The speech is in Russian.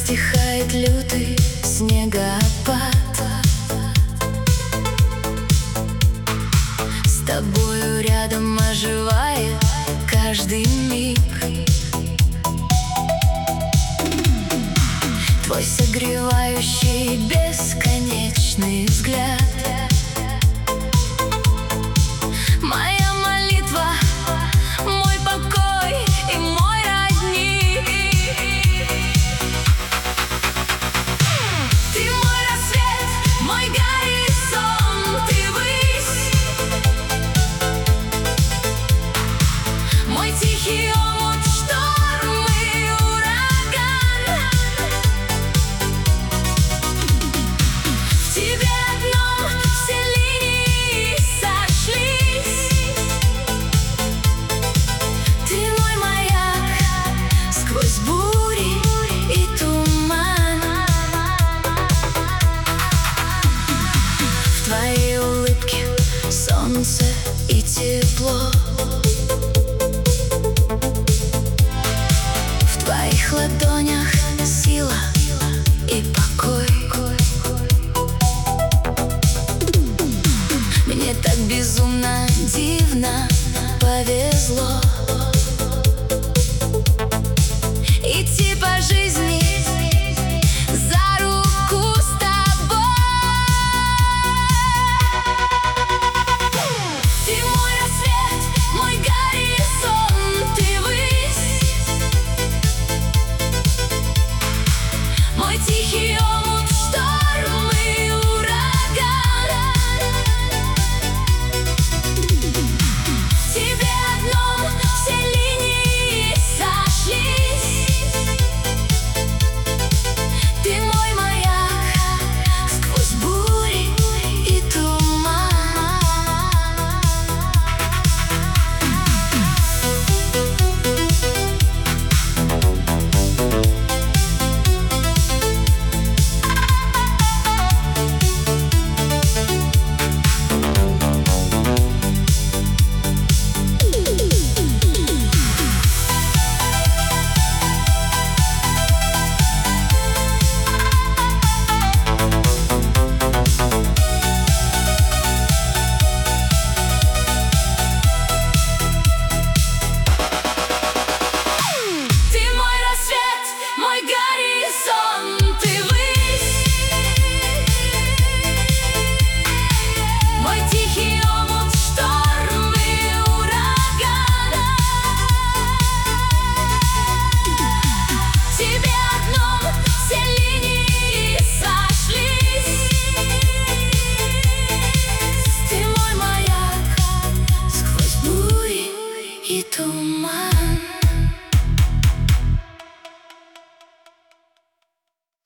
стихает лютый снегопад. С тобою рядом оживает каждый миг. Твой согревающий бесконечный взгляд. Моя молитва, мой покой и мой родник. Ты мой рассвет, мой горизонт и высь, мой тихий омут, шторм и ураган. В тебе одном все линии сошлись. Ты мой маяк сквозь бури и туман. В твоей улыбке солнце и тепло. В твоих ладонях сила и покой. Мне так безумно, дивно повезло.